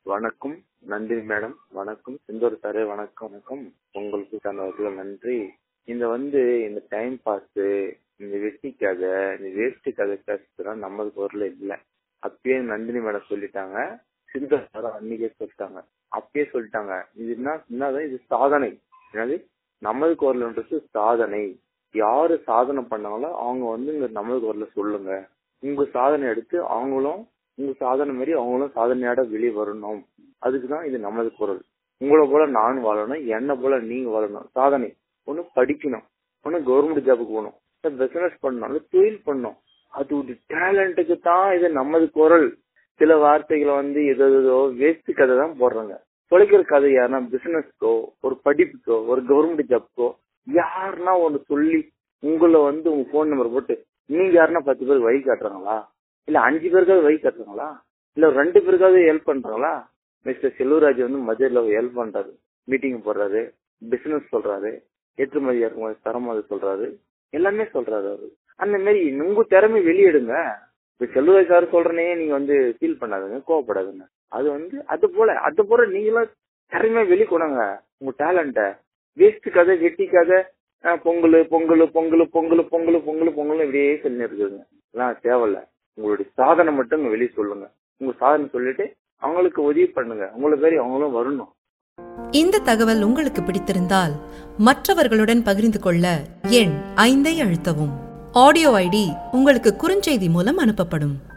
வணக்கம். நன்றி மேடம். வணக்கம். செந்தூர் சாரே வணக்கம். வணக்கம். உங்களுக்கு தன்னவர்கள் நன்றி. இந்த டைம் பாஸ், இந்த வெட்டி கதை, இந்த வேஸ்ட் கதை பேசுறதுலாம் நமது பொருள் இல்ல. அப்பயே நந்தினி மேடம் சொல்லிட்டாங்க. சிந்தர் சார் அன்னைக்கே சொல்லிட்டாங்க. அப்பயே சொல்லிட்டாங்க. இது என்னதான் இது சாதனை. என்னது நமது குரல்ன்றது சாதனை. யாரு சாதனை பண்ணாங்களோ அவங்க இங்க நமது குரல்ல சொல்லுங்க. உங்க சாதனை எடுத்து அவங்களும் உங்க சாதனை மாதிரி அவங்களும் சாதனையோட வெளியே வரணும். அதுக்குதான் இது நமது குரல். உங்களை போல நானும் வாழணும், என்ன போல நீங்க வாழணும். சாதனை ஒண்ணு படிக்கணும், ஒண்ணு கவர்மெண்ட் ஜாபுக்கு போகணும், பிசினஸ் பண்ணணும், தொழில் பண்ணணும். அது ஒரு டேலண்ட்டுக்கு தான் இது நமது குரல். சில வார்த்தைகளை ஏதோ வேஸ்ட் கதை தான் போடுறாங்க. தொலைக்கிற கதை யாருன்னா பிசினஸ்க்கோ, ஒரு படிப்புக்கோ, ஒரு கவர்மெண்ட் ஜாப்க்கோ யாருன்னா ஒண்ணு சொல்லி உங்களை உங்க போன் நம்பர் போட்டு நீங்க யாருன்னா 10 பேருக்கு வழி காட்டுறாங்களா? இல்ல 5 பேருக்காவது வழி காட்டுறாங்களா? இல்ல 2 பேருக்காவது ஹெல்ப் பண்றாங்களா? மிஸ்டர் செல்வராஜ் மதுரையில ஹெல்ப் பண்றாரு, மீட்டிங் போடுறாரு, பிசினஸ் சொல்றாரு, ஏற்றுமதி இறக்குமதி தரமது சொல்றாரு, எல்லாமே சொல்றாரு அவரு. அந்த மாதிரி உங்க திறமை வெளியிடுங்க. இப்ப செல்வராஜ் சார் சொல்றனே நீங்க ஃபீல் பண்ணாதுங்க, கோவப்படாதுங்க. அது போல நீங்களும் திறமையா வெளிக்கொடுங்க உங்க டேலண்ட. வேஸ்ட் கதை, வெட்டி கதை, பொங்கல் பொங்கல் பொங்கல் பொங்கல் பொங்கல் பொங்கல் பொங்கல் இப்படியே சொல்லி இருக்குதுங்க. எல்லாம் தேவையில்ல. உங்களுடைய சாதனை மட்டும் வெளியே சொல்லுங்க. உங்க சாதனை சொல்லிட்டு அவங்களுக்கு உதவி பண்ணுங்க. உங்களை பேரி அவங்களும் வரணும். இந்த தகவல் உங்களுக்கு பிடித்திருந்தால் மற்றவர்களுடன் பகிர்ந்து கொள்ள எண் 5 அழுத்தவும். ஆடியோ ஐடி உங்களுக்கு குறுஞ்செய்தி மூலம் அனுப்பப்படும்.